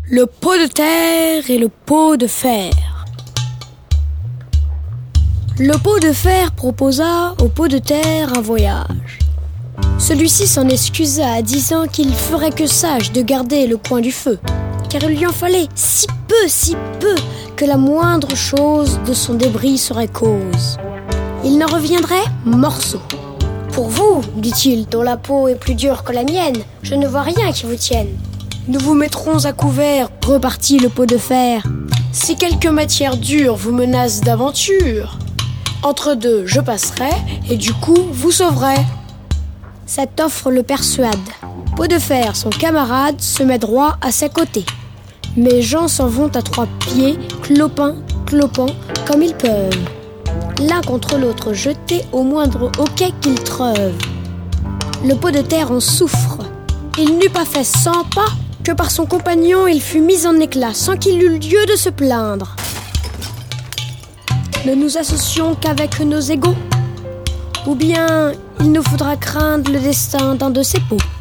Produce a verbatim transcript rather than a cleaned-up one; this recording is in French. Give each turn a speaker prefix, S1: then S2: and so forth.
S1: Le pot de terre et le pot de fer. Le pot de fer proposa au pot de terre un voyage. Celui-ci s'en excusa, disant qu'il ferait que sage de garder le coin du feu, car il lui en fallait si peu, si peu, que la moindre chose de son débris serait cause. Il n'en reviendrait morceau.
S2: Pour vous, dit-il, dont la peau est plus dure que la mienne, je ne vois rien qui vous tienne.
S1: Nous vous mettrons à couvert, repartit le pot de fer, si quelque matière dure vous menace d'aventure. Entre deux, je passerai, et du coup, vous sauverai.
S2: Cette offre le persuade. Pot de fer, son camarade, se met droit à ses côtés. Mes gens s'en vont à trois pieds, clopin, clopant, comme ils peuvent. L'un contre l'autre jeté au moindre hoquet qu'ils treuvent. Le pot de terre en souffre. Il n'eut pas fait cent pas que par son compagnon il fut mis en éclat sans qu'il eût lieu de se plaindre. Ne nous associons qu'avec nos égaux, ou bien il nous faudra craindre le destin d'un de ces pots.